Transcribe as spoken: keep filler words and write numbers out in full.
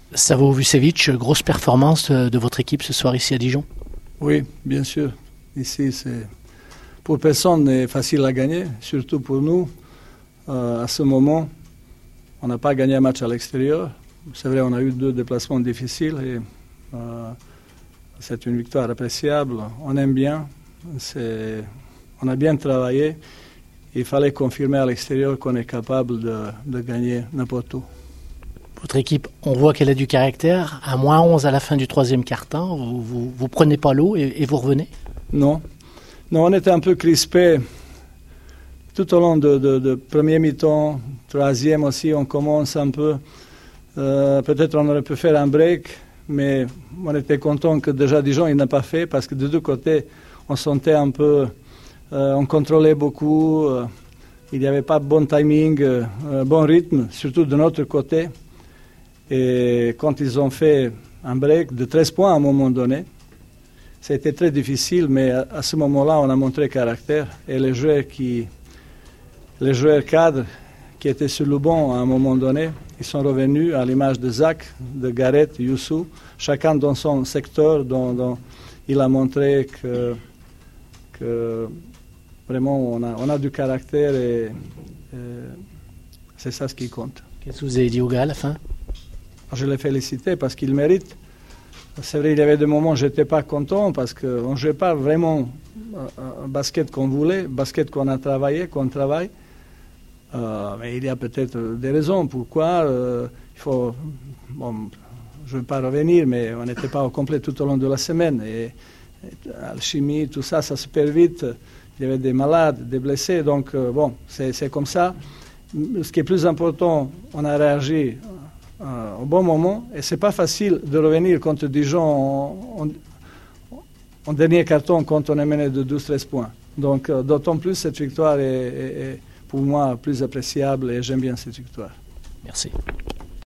Savo Vucevic, grosse performance de votre équipe ce soir ici à Dijon? Oui, bien sûr. Ici, c'est pour personne n'est facile à gagner, surtout pour nous. Euh, à ce moment, on n'a pas gagné un match à l'extérieur. C'est vrai, on a eu deux déplacements difficiles et euh, c'est une victoire appréciable. On aime bien, c'est, on a bien travaillé. Il fallait confirmer à l'extérieur qu'on est capable de, de gagner n'importe où. Votre équipe, on voit qu'elle a du caractère. À moins onze à la fin du troisième quart-temps, vous, vous, vous prenez pas l'eau et, et vous revenez? Non. Non, on était un peu crispés tout au long de, de, de premier mi-temps, troisième aussi, on commence un peu. Euh, peut-être on aurait pu faire un break, mais on était content que déjà Dijon il n'a pas fait parce que de deux côtés, on sentait un peu... Euh, on contrôlait beaucoup, euh, il n'y avait pas bon timing, euh, bon rythme, surtout de notre côté. Et quand ils ont fait un break de treize points à un moment donné, c'était très difficile, mais à, à ce moment-là, on a montré caractère. Et les joueurs, qui, les joueurs cadres qui étaient sur le banc à un moment donné, ils sont revenus à l'image de Zach, de Gareth, Youssou, chacun dans son secteur, dont, dont il a montré que, que vraiment, on a, on a du caractère et, et c'est ça ce qui compte. Qu'est-ce que vous avez dit au gars à la fin? Je l'ai félicité parce qu'il mérite. C'est vrai, il y avait des moments où je n'étais pas content parce qu'on ne jouait pas vraiment un basket qu'on voulait, basket qu'on a travaillé, qu'on travaille. Euh, mais il y a peut-être des raisons pourquoi. Euh, il faut, bon, je ne vais pas revenir, mais on n'était pas au complet tout au long de la semaine. Et, et l'alchimie, tout ça, ça se perd vite. Il y avait des malades, des blessés, donc euh, bon, c'est, c'est comme ça. Ce qui est plus important, on a réagi euh, au bon moment, et c'est pas facile de revenir contre Dijon en, en, en dernier carton quand on est mené de douze à treize points. Donc euh, d'autant plus cette victoire est, est, est pour moi plus appréciable et j'aime bien cette victoire. Merci.